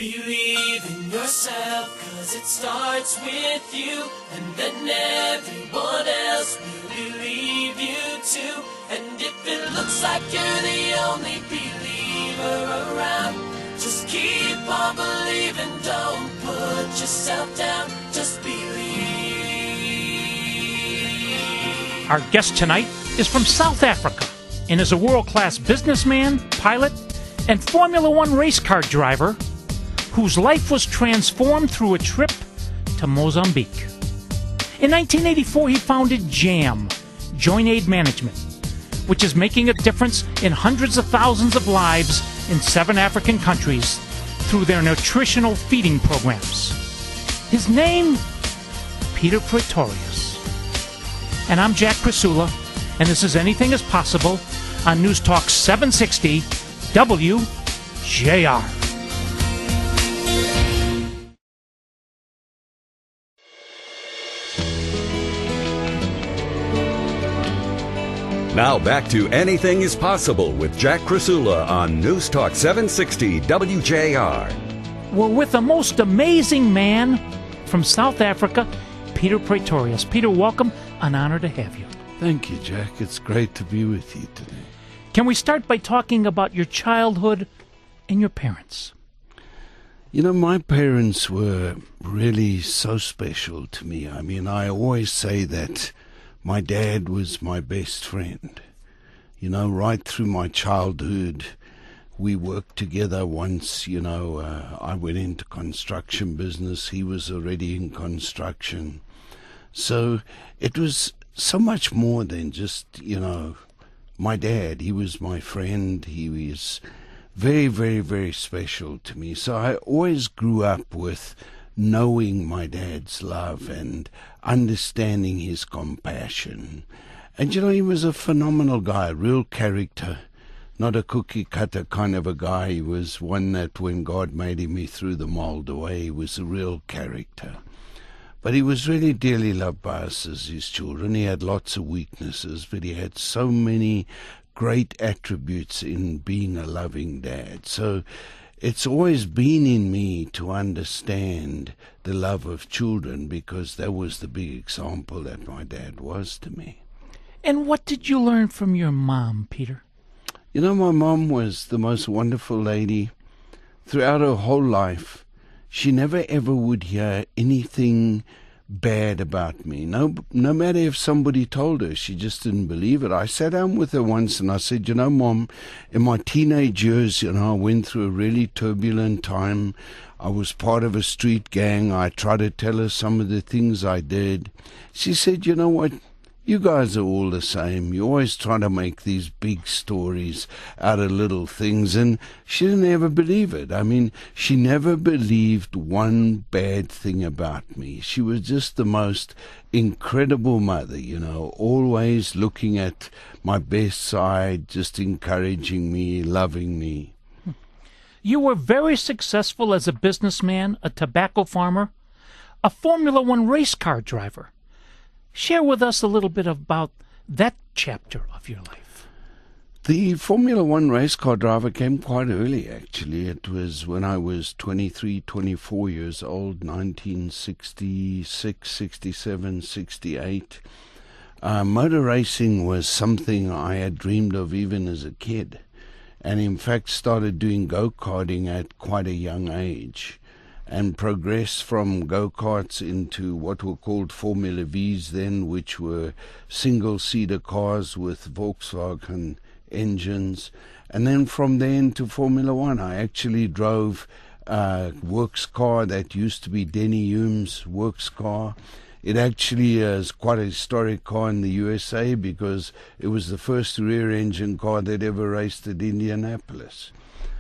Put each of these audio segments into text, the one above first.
Believe in yourself, 'cause it starts with you, and then everyone else will believe you too. And if it looks like you're the only believer around, just keep on believing, don't put yourself down, just believe. Our guest tonight is from South Africa and is a world-class businessman, pilot, and Formula One race car driver whose life was transformed through a trip to Mozambique. In 1984, he founded JAM, Joint Aid Management, which is making a difference in hundreds of thousands of lives in 7 African countries through their nutritional feeding programs. His name, Peter Pretorius. And I'm Jack Krasula, and this is Anything is Possible on News Talk 760 WJR. Now back to Anything is Possible with Jack Krasula on News Talk 760 WJR. We're with the most amazing man from South Africa, Peter Pretorius. Peter, welcome. An honor to have you. Thank you, Jack. It's great to be with you today. Can we start by talking about your childhood and your parents? You know, my parents were really so special to me. I mean, I always say that my dad was my best friend. You know, right through my childhood, we worked together. Once, I went into construction business. He was already in construction. So it was so much more than just, my dad. He was my friend. He was very, very, very special to me. So I always grew up with knowing my dad's love and understanding his compassion. And he was a phenomenal guy, a real character, not a cookie cutter kind of a guy. He was one that when God made him, he threw the mold away. He was a real character. But he was really dearly loved by us as his children. He had lots of weaknesses, but he had so many great attributes in being a loving dad. So it's always been in me to understand the love of children, because that was the big example that my dad was to me. And what did you learn from your mom, Peter? My mom was the most wonderful lady. Throughout her whole life, she never ever would hear anything bad about me. No matter if somebody told her, she just didn't believe it. I sat down with her once and I said, Mom, in my teenage years, I went through a really turbulent time. I was part of a street gang. I tried to tell her some of the things I did. She said, you know what? You guys are all the same. You always try to make these big stories out of little things. And she didn't ever believe it. I mean, she never believed one bad thing about me. She was just the most incredible mother, always looking at my best side, just encouraging me, loving me. You were very successful as a businessman, a tobacco farmer, a Formula One race car driver. Share with us a little bit about that chapter of your life. The Formula One race car driver came quite early, actually. It was when I was 23, 24 years old, 1966, 67, 68. Motor racing was something I had dreamed of even as a kid, and in fact started doing go-karting at quite a young age, and progressed from go-karts into what were called Formula Vs then, which were single-seater cars with Volkswagen engines. And then from there into Formula One. I actually drove a works car that used to be Denny Hume's works car. It actually is quite a historic car in the USA because it was the first rear-engine car that ever raced at Indianapolis.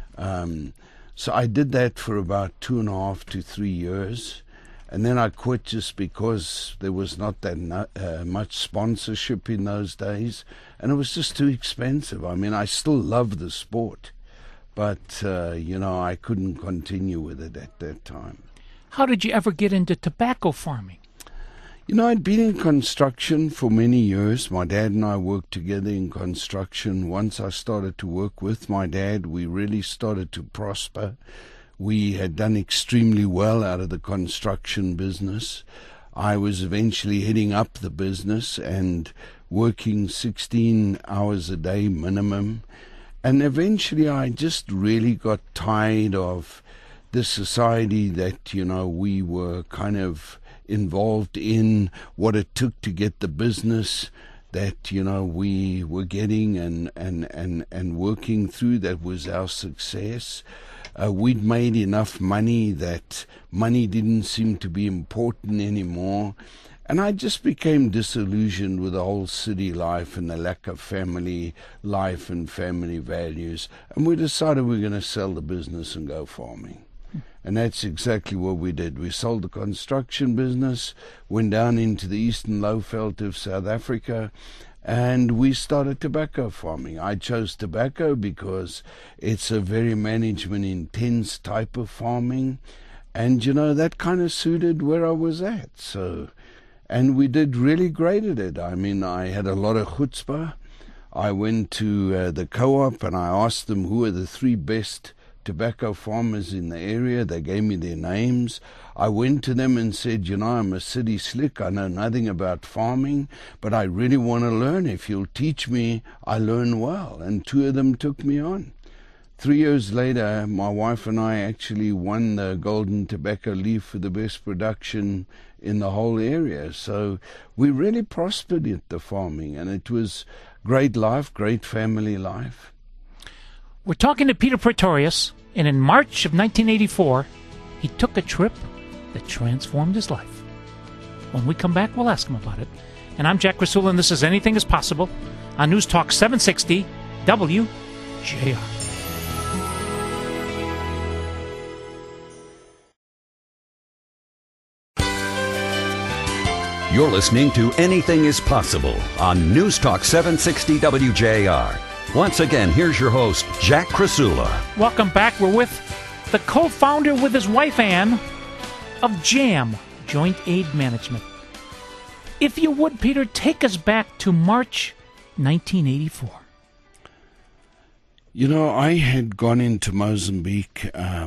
So I did that for about 2.5 to 3 years, and then I quit just because there was not that much sponsorship in those days, and it was just too expensive. I mean, I still love the sport, but, I couldn't continue with it at that time. How did you ever get into tobacco farming? I'd been in construction for many years. My dad and I worked together in construction. Once I started to work with my dad, we really started to prosper. we had done extremely well out of the construction business. I was eventually heading up the business and working 16 hours a day minimum. And eventually I just really got tired of the society that, we were kind of involved in, what it took to get the business that, we were getting and working through. That was our success. We'd made enough money that money didn't seem to be important anymore. And I just became disillusioned with the whole city life and the lack of family life and family values. And we decided we were going to sell the business and go farming. And that's exactly what we did. We sold the construction business, went down into the eastern lowveld of South Africa, and we started tobacco farming. I chose tobacco because it's a very management-intense type of farming. And, that kind of suited where I was at. And we did really great at it. I mean, I had a lot of chutzpah. I went to the co-op and I asked them who are the 3 best tobacco farmers in the area. They gave me their names. I went to them and said, I'm a city slick. I know nothing about farming, but I really want to learn. If you'll teach me, I learn well. And 2 of them took me on. 3 years later, my wife and I actually won the Golden Tobacco Leaf for the best production in the whole area. So we really prospered at the farming, and it was great life, great family life. We're talking to Peter Pretorius, and in March of 1984, he took a trip that transformed his life. When we come back, we'll ask him about it. And I'm Jack Krasula, and this is Anything is Possible on News Talk 760 WJR. You're listening to Anything is Possible on News Talk 760 WJR. Once again, here's your host, Jack Krasula. Welcome back. We're with the co-founder with his wife, Ann, of JAM, Joint Aid Management. If you would, Peter, take us back to March 1984. I had gone into Mozambique.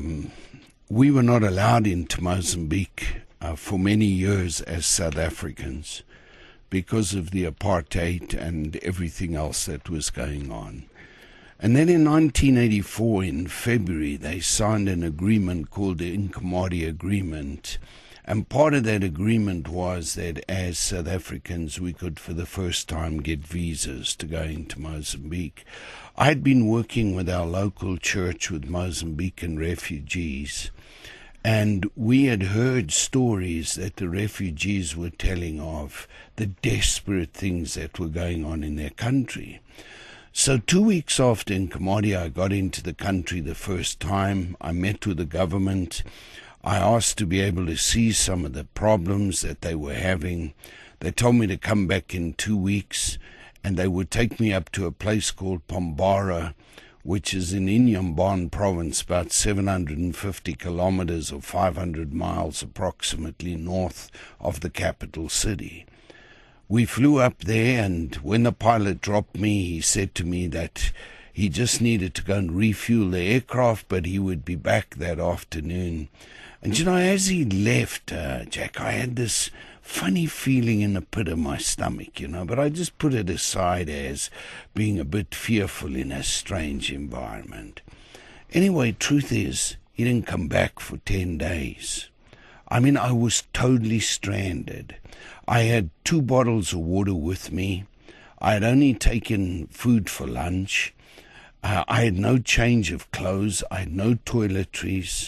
We were not allowed into Mozambique for many years as South Africans because of the apartheid and everything else that was going on. And then in 1984, in February, they signed an agreement called the Nkomati Agreement. And part of that agreement was that as South Africans, we could for the first time get visas to go into Mozambique. I had been working with our local church with Mozambican refugees, and we had heard stories that the refugees were telling of the desperate things that were going on in their country. So 2 weeks after Nkomati, I got into the country the first time. I met with the government. I asked to be able to see some of the problems that they were having. They told me to come back in 2 weeks, and they would take me up to a place called Pombara, which is in Inhambane province, about 750 kilometers or 500 miles approximately north of the capital city. We flew up there, and when the pilot dropped me, he said to me that he just needed to go and refuel the aircraft, but he would be back that afternoon. And as he left, Jack, I had this funny feeling in the pit of my stomach, but I just put it aside as being a bit fearful in a strange environment. Anyway, truth is, he didn't come back for 10 days. I mean, I was totally stranded. I had 2 bottles of water with me. I had only taken food for lunch. I had no change of clothes. I had no toiletries.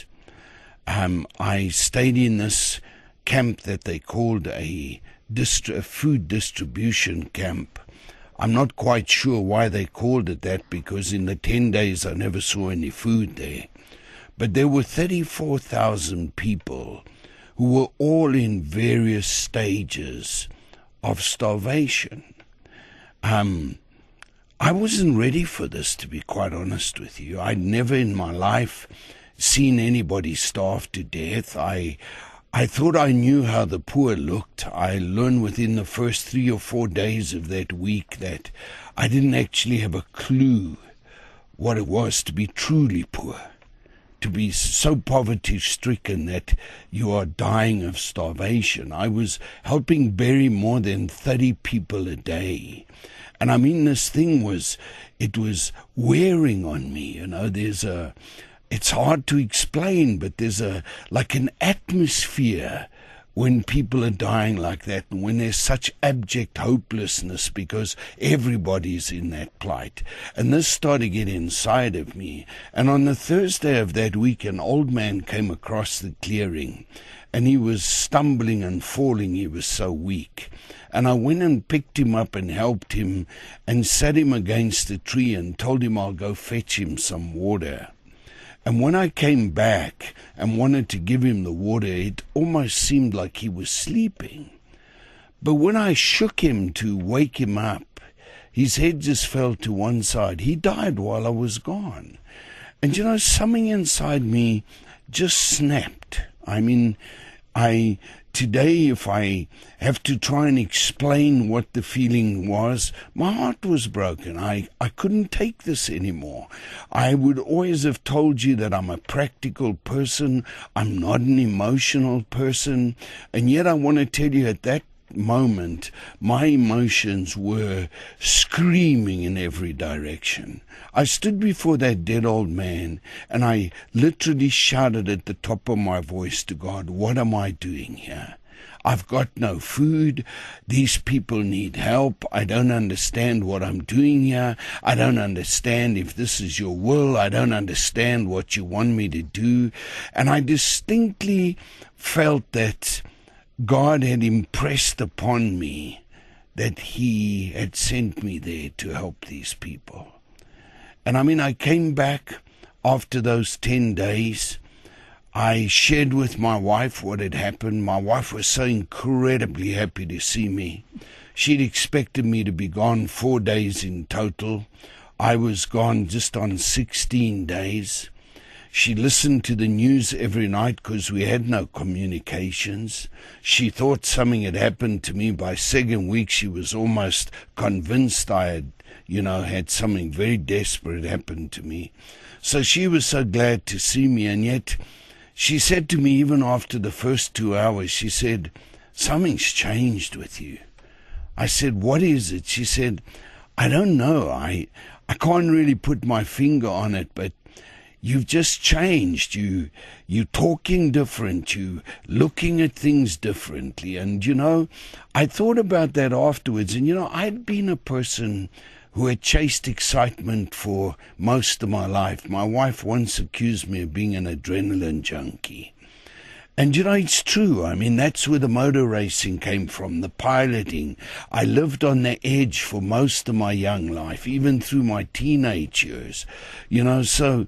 I stayed in this camp that they called a food distribution camp. I'm not quite sure why they called it that, because in the 10 days I never saw any food there. But there were 34,000 people who were all in various stages of starvation. I wasn't ready for this, to be quite honest with you. I'd never in my life seen anybody starve to death. I thought I knew how the poor looked. I learned within the first 3 or 4 days of that week that I didn't actually have a clue what it was to be truly poor. to be so poverty-stricken that you are dying of starvation. I was helping bury more than 30 people a day. And I mean, this thing was wearing on me. It's hard to explain, but there's like an atmosphere when people are dying like that, and when there's such abject hopelessness because everybody's in that plight. And this started to get inside of me. And on the Thursday of that week, an old man came across the clearing, and he was stumbling and falling. He was so weak. And I went and picked him up and helped him and sat him against a tree and told him I'll go fetch him some water. And when I came back and wanted to give him the water, it almost seemed like he was sleeping. But when I shook him to wake him up, his head just fell to one side. He died while I was gone. And something inside me just snapped. I mean, today, if I have to try and explain what the feeling was, my heart was broken. I couldn't take this anymore. I would always have told you that I'm a practical person. I'm not an emotional person. And yet I want to tell you at that moment, my emotions were screaming in every direction. I stood before that dead old man and I literally shouted at the top of my voice to God, what am I doing here? I've got no food. These people need help. I don't understand what I'm doing here. I don't understand if this is your will. I don't understand what you want me to do. And I distinctly felt that God had impressed upon me that He had sent me there to help these people. And I mean, I came back after those 10 days. I shared with my wife what had happened. My wife was so incredibly happy to see me. She'd expected me to be gone 4 days in total. I was gone just on 16 days. She listened to the news every night because we had no communications. She thought something had happened to me. By second week, she was almost convinced I had, had something very desperate happen to me. So she was so glad to see me, and yet she said to me, even after the first 2 hours, she said, something's changed with you. I said, what is it? She said, I don't know. I can't really put my finger on it, but you've just changed. You're talking different. You're looking at things differently. And, I thought about that afterwards. And, I'd been a person who had chased excitement for most of my life. My wife once accused me of being an adrenaline junkie. And, it's true. I mean, that's where the motor racing came from, the piloting. I lived on the edge for most of my young life, even through my teenage years. So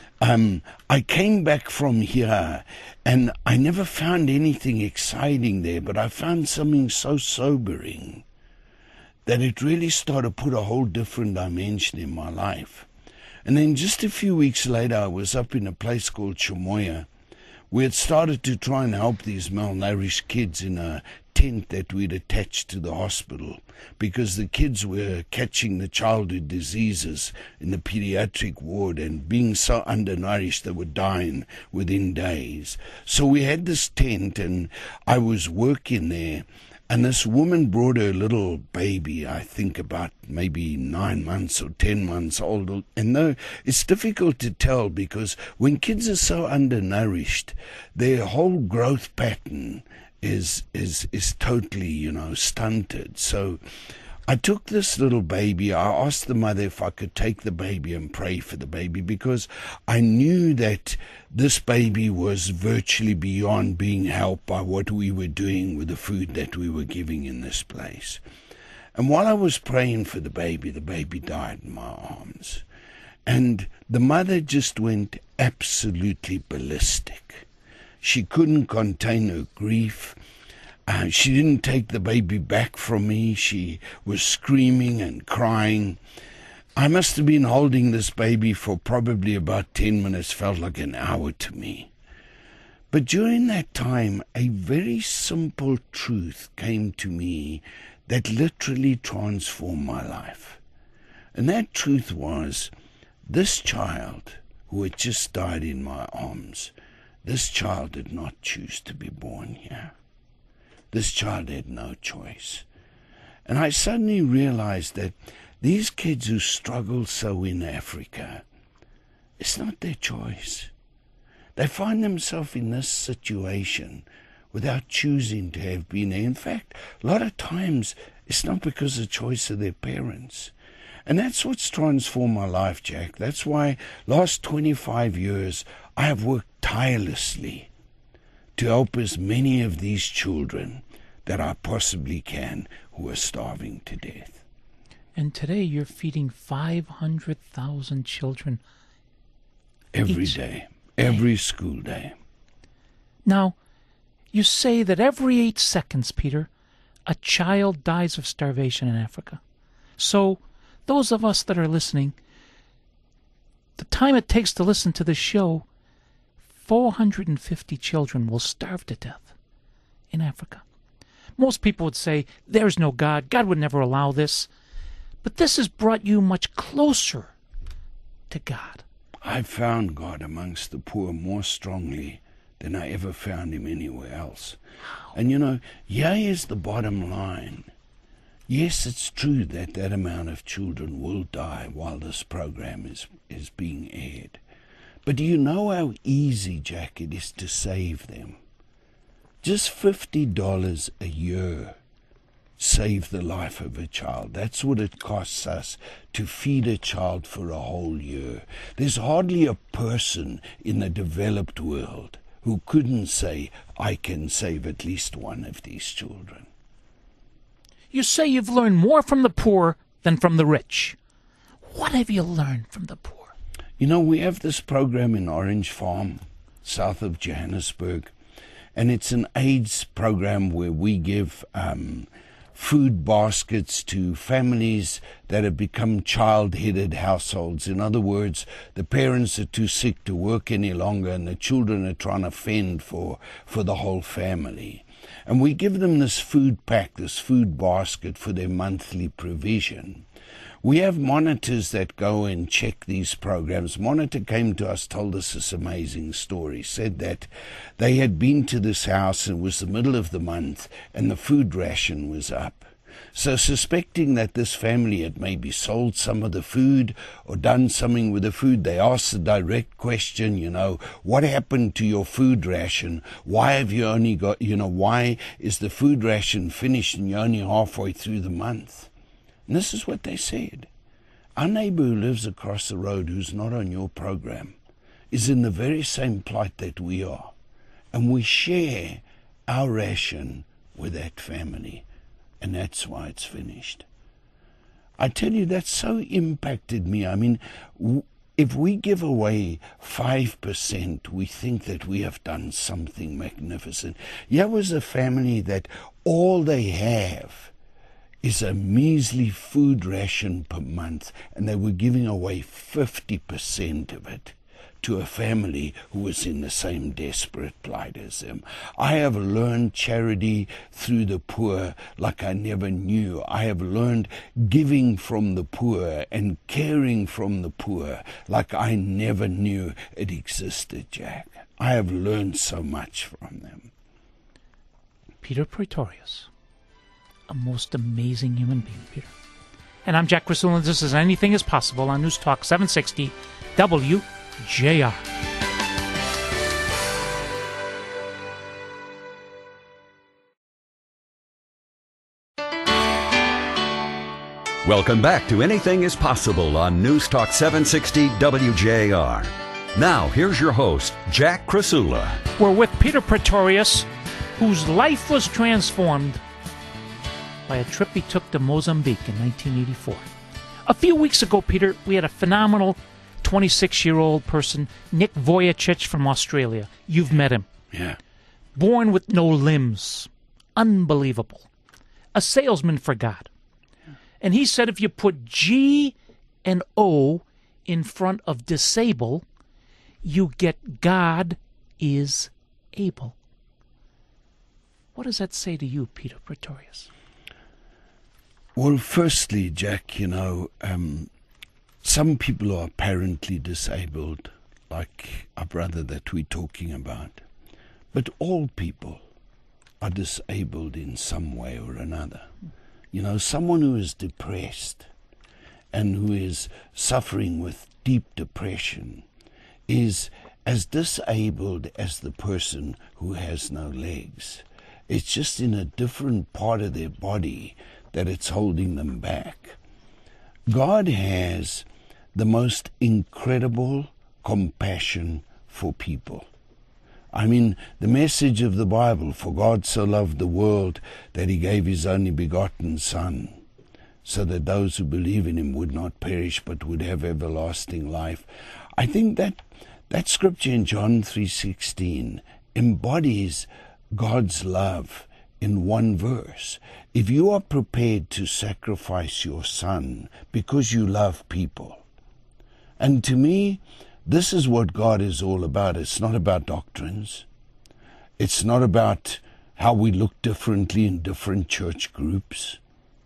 I came back from here, and I never found anything exciting there, but I found something so sobering that it really started to put a whole different dimension in my life. And then just a few weeks later, I was up in a place called Chamoya. We had started to try and help these malnourished kids in a tent that we'd attached to the hospital because the kids were catching the childhood diseases in the pediatric ward and being so undernourished they were dying within days. So we had this tent and I was working there. And this woman brought her little baby, I think about maybe 9 months or 10 months old. And no, it's difficult to tell because when kids are so undernourished, their whole growth pattern is totally, stunted. So I took this little baby. I asked the mother if I could take the baby and pray for the baby because I knew that this baby was virtually beyond being helped by what we were doing with the food that we were giving in this place. And while I was praying for the baby died in my arms. And the mother just went absolutely ballistic. She couldn't contain her grief. She didn't take the baby back from me. She was screaming and crying. I must have been holding this baby for probably about 10 minutes, felt like an hour to me. But during that time, a very simple truth came to me that literally transformed my life. And that truth was, this child who had just died in my arms. This child did not choose to be born here. This child had no choice. And I suddenly realized that these kids who struggle so in Africa, it's not their choice. They find themselves in this situation without choosing to have been there. In fact, a lot of times it's not because of the choice of their parents. And that's what's transformed my life, Jack. That's why last 25 years I have worked tirelessly to help as many of these children that I possibly can who are starving to death. And today you're feeding 500,000 children every day, every school day. Now, you say that every 8 seconds, Peter, a child dies of starvation in Africa. So, those of us that are listening, the time it takes to listen to this show, 450 children will starve to death in Africa. Most people would say, there's no God. God would never allow this. But this has brought you much closer to God. I found God amongst the poor more strongly than I ever found him anywhere else. And here is the bottom line. Yes, it's true that that amount of children will die while this program is being aired. But do you know how easy, Jack, it is to save them? Just $50 a year save the life of a child. That's what it costs us to feed a child for a whole year. There's hardly a person in the developed world who couldn't say, I can save at least one of these children. You say you've learned more from the poor than from the rich. What have you learned from the poor? We have this program in Orange Farm, south of Johannesburg, and it's an AIDS program where we give food baskets to families that have become child-headed households. In other words, the parents are too sick to work any longer and the children are trying to fend for the whole family. And we give them this food pack, this food basket for their monthly provision. We have monitors that go and check these programs. Monitor came to us, told us this amazing story, said that they had been to this house and it was the middle of the month and the food ration was up. So suspecting that this family had maybe sold some of the food or done something with the food, they asked the direct question, what happened to your food ration? Why have you only got, why is the food ration finished and you're only halfway through the month? And this is what they said. Our neighbor who lives across the road, who's not on your program, is in the very same plight that we are. And we share our ration with that family. And that's why it's finished. I tell you, that so impacted me. I mean, if we give away 5%, we think that we have done something magnificent. Here was a family that all they have is a measly food ration per month, and they were giving away 50% of it to a family who was in the same desperate plight as them. I have learned charity through the poor like I never knew. I have learned giving from the poor and caring from the poor like I never knew it existed, Jack. I have learned so much from them. Peter Pretorius, a most amazing human being, Peter. And I'm Jack Crisula, and this is Anything is Possible on News Talk 760 WJR. Welcome back to Anything is Possible on News Talk 760 WJR. Now, here's your host, Jack Crisula. We're with Peter Pretorius, whose life was transformed by a trip he took to Mozambique in 1984. A few weeks ago, Peter, we had a phenomenal 26-year-old person, Nick Vujicic from Australia. You've met him. Yeah. Born with no limbs. Unbelievable. A salesman for God. And he said if you put G and O in front of disable, you get God is able. What does that say to you, Peter Pretorius? Well, firstly, Jack, some people are apparently disabled, like our brother that we're talking about. But all people are disabled in some way or another. You know, someone who is depressed and who is suffering with deep depression is as disabled as the person who has no legs. It's just in a different part of their body that it's holding them back. God has the most incredible compassion for people. I mean, the message of the Bible, for God so loved the world that he gave his only begotten Son, so that those who believe in him would not perish but would have everlasting life. I think that scripture in John 3:16 embodies God's love in one verse. If you are prepared to sacrifice your Son because you love people, and to me, this is what God is all about. It's not about doctrines. It's not about how we look differently in different church groups.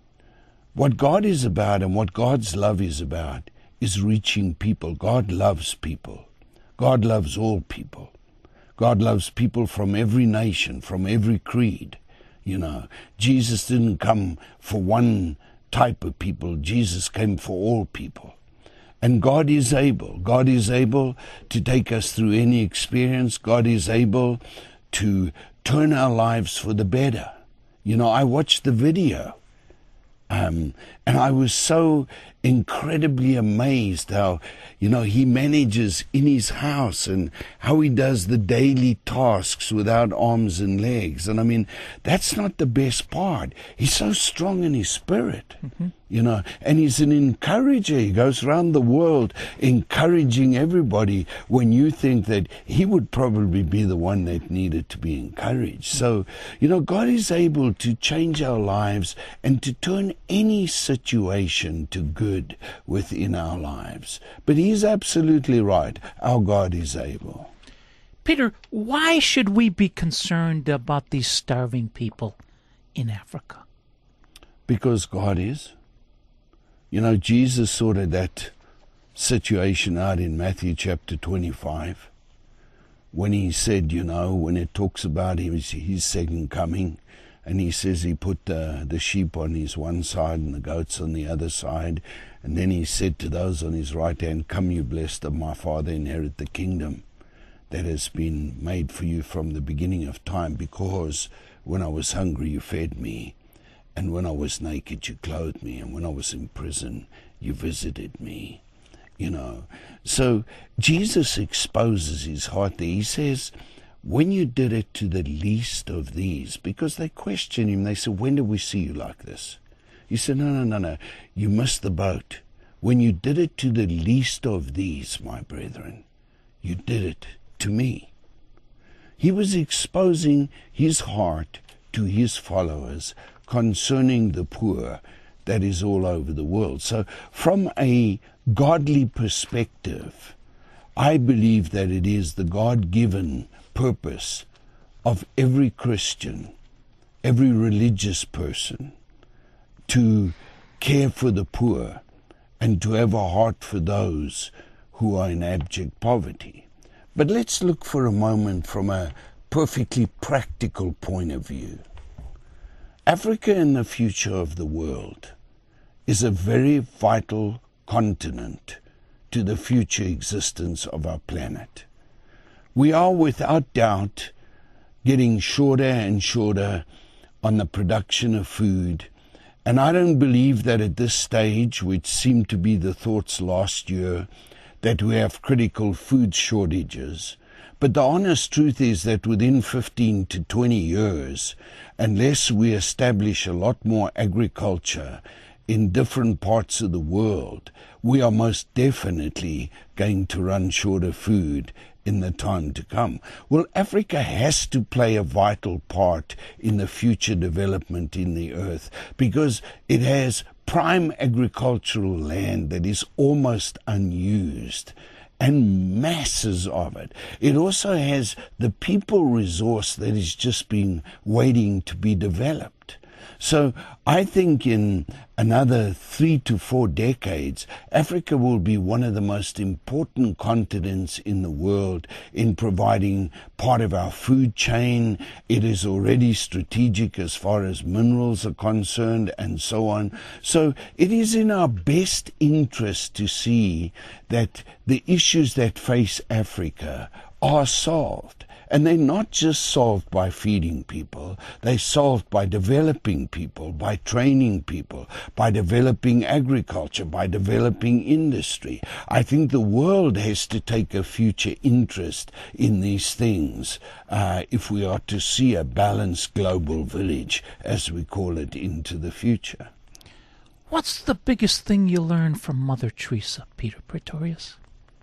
What God is about and what God's love is about is reaching people. God loves people. God loves all people. God loves people from every nation, from every creed. You know, Jesus didn't come for one type of people. Jesus came for all people. And God is able. God is able to take us through any experience. God is able to turn our lives for the better. You know, I watched the video. And I was so incredibly amazed how, you know, he manages in his house and how he does the daily tasks without arms and legs. And I mean, that's not the best part. He's so strong in his spirit, you know, and he's an encourager. He goes around the world encouraging everybody when you think that he would probably be the one that needed to be encouraged. So, you know, God is able to change our lives and to turn any situation to good within our lives. But he's absolutely right. Our God is able. Peter, why should we be concerned about these starving people in Africa? Because God is. You know, Jesus sorted that situation out in Matthew chapter 25 when he said, you know, when it talks about his second coming, and he says he put the sheep on his one side and the goats on the other side. And then he said to those on his right hand, "Come, you blessed of my Father, inherit the kingdom that has been made for you from the beginning of time. Because when I was hungry, you fed me. And when I was naked, you clothed me. And when I was in prison, you visited me." You know, so Jesus exposes his heart there. He says, when you did it to the least of these, because they question him, they say, "When did we see you like this?" He said, No. You missed the boat. When you did it to the least of these, my brethren, you did it to me. He was exposing his heart to his followers concerning the poor that is all over the world. So from a godly perspective, I believe that it is the God-given purpose of every Christian, every religious person, to care for the poor and to have a heart for those who are in abject poverty. But let's look for a moment from a perfectly practical point of view. Africa in the future of the world is a very vital continent to the future existence of our planet. We are without doubt getting shorter and shorter on the production of food, and I don't believe that at this stage, which seemed to be the thoughts last year, that we have critical food shortages. But the honest truth is that within 15 to 20 years, unless we establish a lot more agriculture in different parts of the world, we are most definitely going to run short of food in the time to come. Well, Africa has to play a vital part in the future development in the earth because it has prime agricultural land that is almost unused and masses of it. It also has the people resource that is just been waiting to be developed. So I think in another 3 to 4 decades, Africa will be one of the most important continents in the world in providing part of our food chain. It is already strategic as far as minerals are concerned and so on. So it is in our best interest to see that the issues that face Africa are solved. And they're not just solved by feeding people, they're solved by developing people, by training people, by developing agriculture, by developing industry. I think the world has to take a future interest in these things if we are to see a balanced global village, as we call it, into the future. What's the biggest thing you learned from Mother Teresa, Peter Pretorius?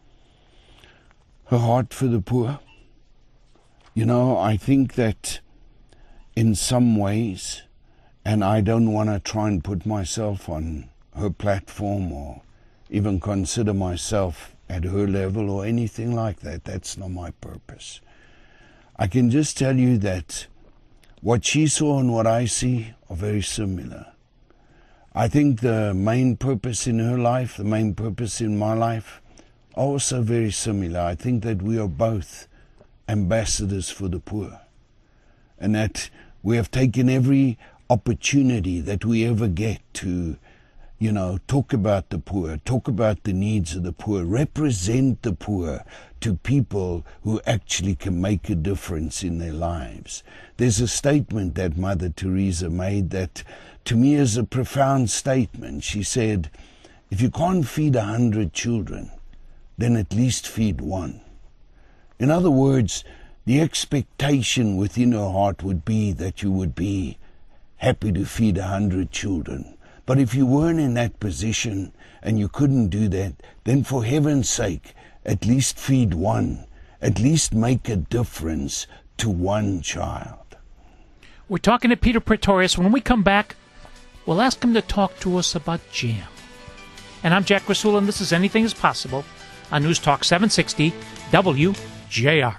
Her heart for the poor. You know, I think that in some ways, and I don't want to try and put myself on her platform or even consider myself at her level or anything like that. That's not my purpose. I can just tell you that what she saw and what I see are very similar. I think the main purpose in her life, the main purpose in my life, are also very similar. I think that we are both ambassadors for the poor, and that we have taken every opportunity that we ever get to, talk about the poor, talk about the needs of the poor, represent the poor to people who actually can make a difference in their lives. There's a statement that Mother Teresa made that to me is a profound statement. She said, if you can't feed 100 children, then at least feed one. In other words, the expectation within her heart would be that you would be happy to feed 100 children. But if you weren't in that position and you couldn't do that, then for heaven's sake, at least feed one. At least make a difference to one child. We're talking to Peter Pretorius. When we come back, we'll ask him to talk to us about jam. And I'm Jack Rasula, and this is Anything is Possible on News Talk 760 WJR.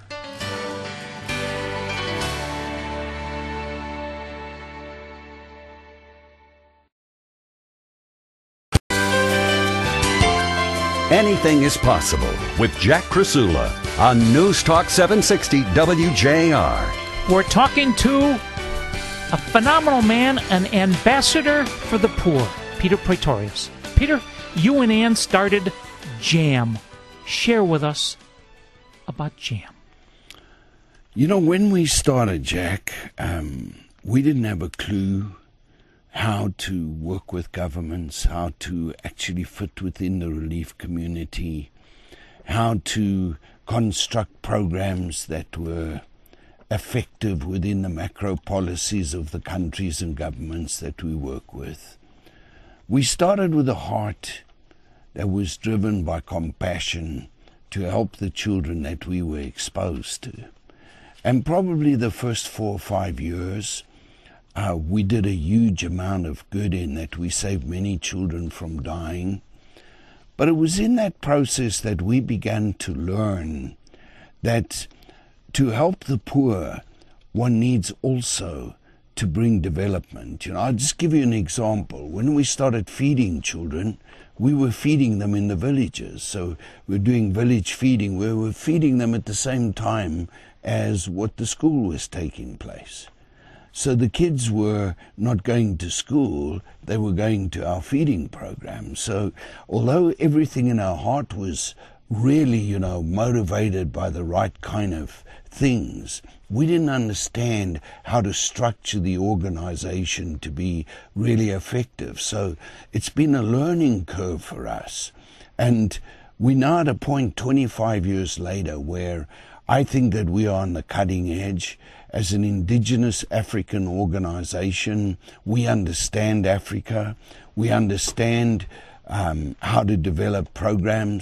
Anything is Possible with Jack Krasula on News Talk 760 WJR. We're talking to a phenomenal man, an ambassador for the poor, Peter Pretorius. Peter, you and Ann started JAM. Share with us about JAM. When we started, Jack, we didn't have a clue how to work with governments, how to actually fit within the relief community, how to construct programs that were effective within the macro policies of the countries and governments that we work with. We started with a heart that was driven by compassion to help the children that we were exposed to. And probably the first 4 or 5 years, we did a huge amount of good in that we saved many children from dying. But it was in that process that we began to learn that to help the poor, one needs also to bring development. I'll just give you an example. When we started feeding children, we were feeding them in the villages. So we're doing village feeding. We were feeding them at the same time as what the school was taking place. So the kids were not going to school, they were going to our feeding program. So although everything in our heart was really, motivated by the right kind of things, we didn't understand how to structure the organization to be really effective. So it's been a learning curve for us. And we're now at a point 25 years later where I think that we are on the cutting edge. As an indigenous African organization, we understand Africa. We understand how to develop programs.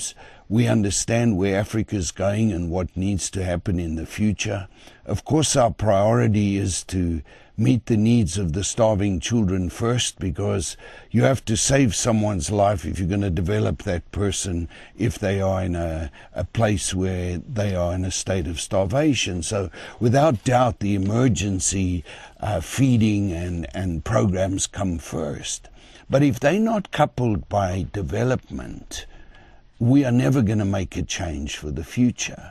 We understand where Africa is going and what needs to happen in the future. Of course, our priority is to meet the needs of the starving children first, because you have to save someone's life if you're going to develop that person if they are in a place where they are in a state of starvation. So without doubt, the emergency feeding and programs come first. But if they're not coupled by development, we are never going to make a change for the future.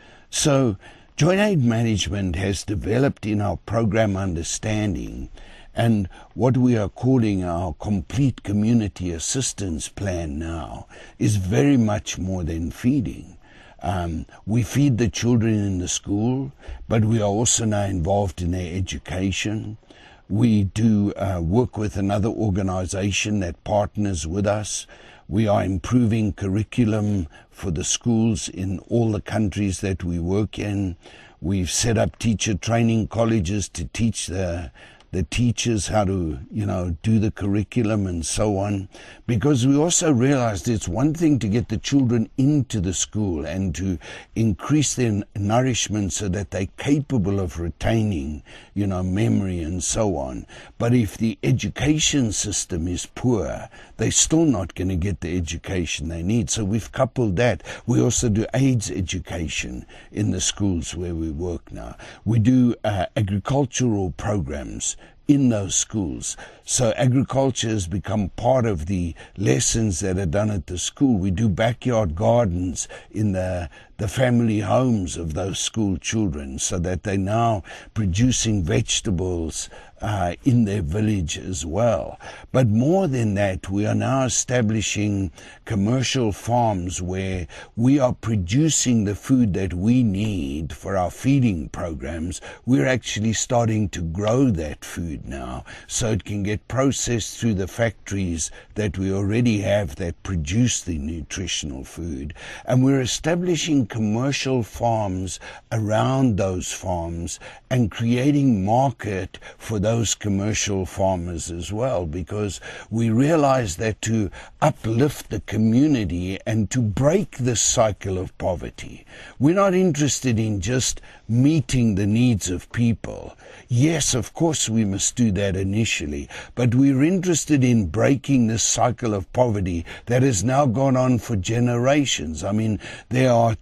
So Joint Aid Management has developed in our program understanding and what we are calling our complete community assistance plan now is very much more than feeding. We feed the children in the school, but we are also now involved in their education. We do work with another organization that partners with us. We are improving curriculum for the schools in all the countries that we work in. We've set up teacher training colleges to teach the teachers how to, do the curriculum and so on. Because we also realized it's one thing to get the children into the school and to increase their nourishment so that they're capable of retaining, memory and so on. But if the education system is poor, they're still not going to get the education they need. So we've coupled that. We also do AIDS education in the schools where we work now. We do agricultural programs in those schools. So agriculture has become part of the lessons that are done at the school. We do backyard gardens in the family homes of those school children so that they're now producing vegetables in their village as well. But more than that, we are now establishing commercial farms where we are producing the food that we need for our feeding programs. We're actually starting to grow that food now so it can get processed through the factories that we already have that produce the nutritional food. And we're establishing commercial farms around those farms and creating market for those commercial farmers as well, because we realize that to uplift the community and to break this cycle of poverty, we're not interested in just meeting the needs of people. Yes, of course we must do that initially, but we're interested in breaking this cycle of poverty that has now gone on for generations. I mean, there are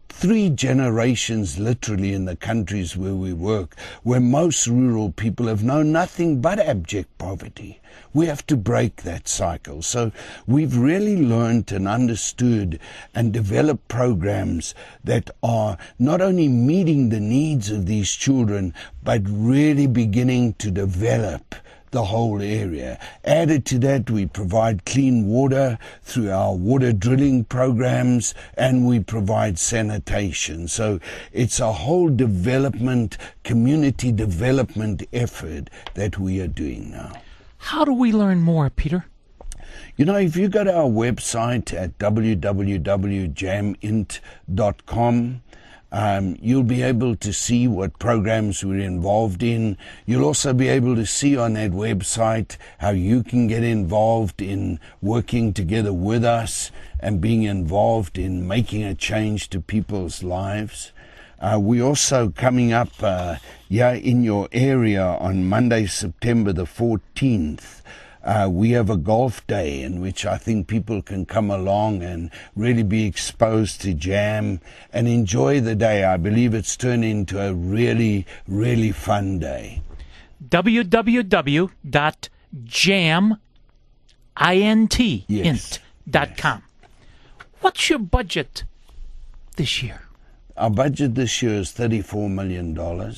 3 generations literally in the countries where we work, where most rural people have known nothing but abject poverty. We have to break that cycle. So we've really learned and understood and developed programs that are not only meeting the needs of these children, but really beginning to develop the whole area. Added to that, we provide clean water through our water drilling programs, and we provide sanitation. So it's a whole development, community development effort that we are doing now. How do we learn more, Peter? If you go to our website at www.jamint.com, you'll be able to see what programs we're involved in. You'll also be able to see on that website how you can get involved in working together with us and being involved in making a change to people's lives. We're also coming up in your area on Monday, September the 14th. We have a golf day in which I think people can come along and really be exposed to Jam and enjoy the day. I believe it's turned into a really, really fun day. www.jamint.com. What's your budget this year? Our budget this year is $34 million.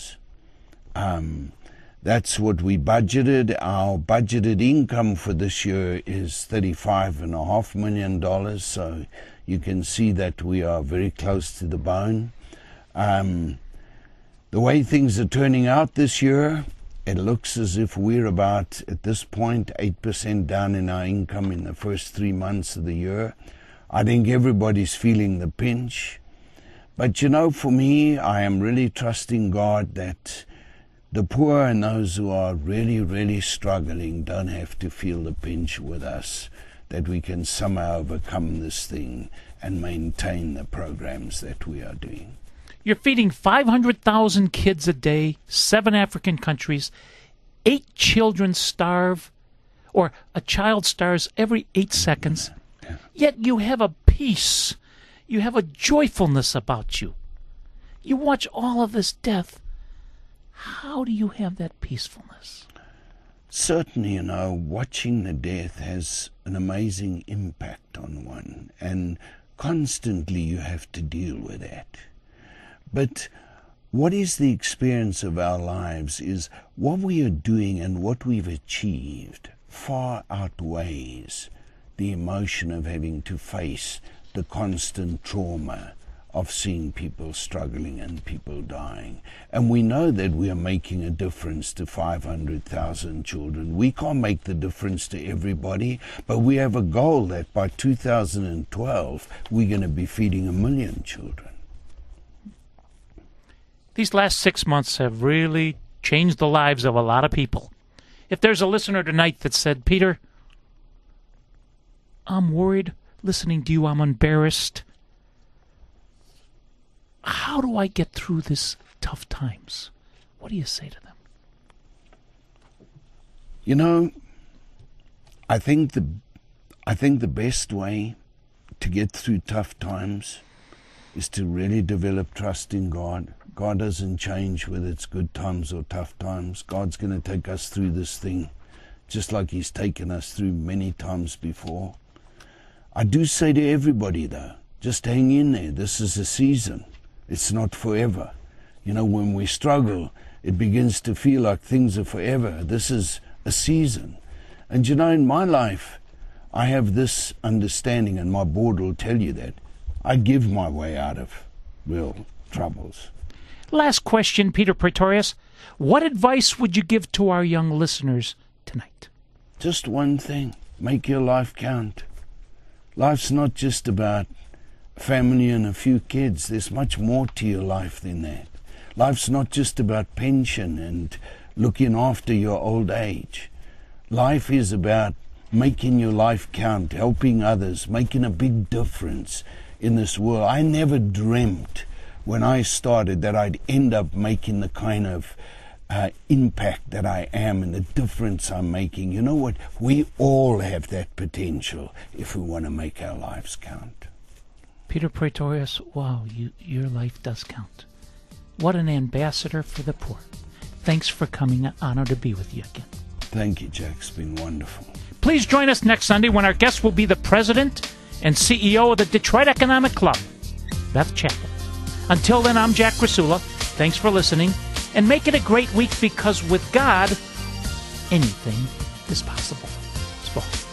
That's what we budgeted. Our budgeted income for this year is $35.5 million. So you can see that we are very close to the bone. The way things are turning out this year, it looks as if we're about, at this point, 8% down in our income in the first 3 months of the year. I think everybody's feeling the pinch. But for me, I am really trusting God that the poor and those who are really, really struggling don't have to feel the pinch with us, that we can somehow overcome this thing and maintain the programs that we are doing. You're feeding 500,000 kids a day, 7 African countries, 8 children starve, or a child starves every 8 seconds. Yeah. Yet you have a peace. You have a joyfulness about you. You watch all of this death. How do you have that peacefulness? Certainly, watching the death has an amazing impact on one, and constantly you have to deal with that. But what is the experience of our lives is what we are doing and what we've achieved far outweighs the emotion of having to face the constant trauma of seeing people struggling and people dying. And we know that we are making a difference to 500,000 children. We can't make the difference to everybody, but we have a goal that by 2012, we're going to be feeding 1 million children. These last 6 months have really changed the lives of a lot of people. If there's a listener tonight that said, Peter, I'm worried listening to you, I'm embarrassed. How do I get through this tough times? What do you say to them? I think the best way to get through tough times is to really develop trust in God. God doesn't change whether it's good times or tough times. God's going to take us through this thing just like He's taken us through many times before. I do say to everybody, though, just hang in there. This is a season. It's not forever. When we struggle, it begins to feel like things are forever. This is a season. And in my life, I have this understanding, and my board will tell you that I give my way out of real troubles. Last question, Peter Pretorius. What advice would you give to our young listeners tonight? Just one thing. Make your life count. Life's not just about family and a few kids. There's much more to your life than that. Life's not just about pension and looking after your old age. Life is about making your life count, helping others, making a big difference in this world. I never dreamt when I started that I'd end up making the kind of impact that I am and the difference I'm making. You know what? We all have that potential if we want to make our lives count. Peter Pretorius, wow, your life does count. What an ambassador for the poor. Thanks for coming. An honor to be with you again. Thank you, Jack. It's been wonderful. Please join us next Sunday when our guest will be the president and CEO of the Detroit Economic Club, Beth Chapel. Until then, I'm Jack Krasula. Thanks for listening, and make it a great week, because with God, anything is possible. Spoken.